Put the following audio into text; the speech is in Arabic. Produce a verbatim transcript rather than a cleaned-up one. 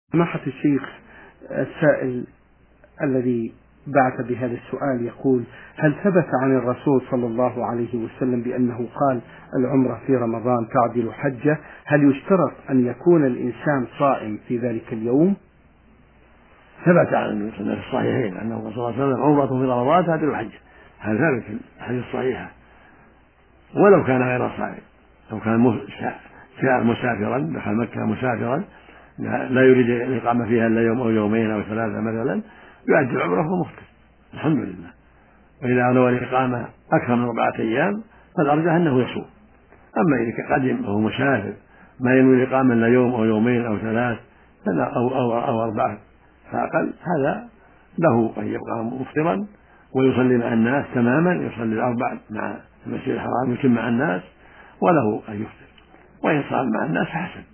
سماحة الشيخ، السائل الذي بعث بهذا السؤال يقول: هل ثبت عن الرسول صلى الله عليه وسلم بأنه قال العمرة في رمضان تعدل حجة؟ هل يشترط أن يكون الإنسان صائم في ذلك اليوم؟ ثبت عن في الصحيحين أنه صلى الله عليه وسلم عمرة في رمضان تعدل حجة، هذا ثابت في الحديث الصحيحة، ولو كان غير صائم، لو كان جاء مسافرا دخل مكة مسافرا لا يريد الإقامة فيها إلا يوم أو يومين أو ثلاثة مثلا، يؤدي العمرة وهو مفطر الحمد لله. وإذا نوى الإقامة أكثر من أربعة أيام فالأرجح أنه يصوم. أما إذا قدم وهو مسافر ما ينوي الإقامة إلا يوم أو يومين أو ثلاث أو, أو, أو أربعة فأقل، هذا له أن يبقى مفطرا ويصلي مع الناس تماما، يصلي الأربع مع المسجد الحرام يتم مع الناس، وله أن يفطر، وإن صام مع الناس فحسن.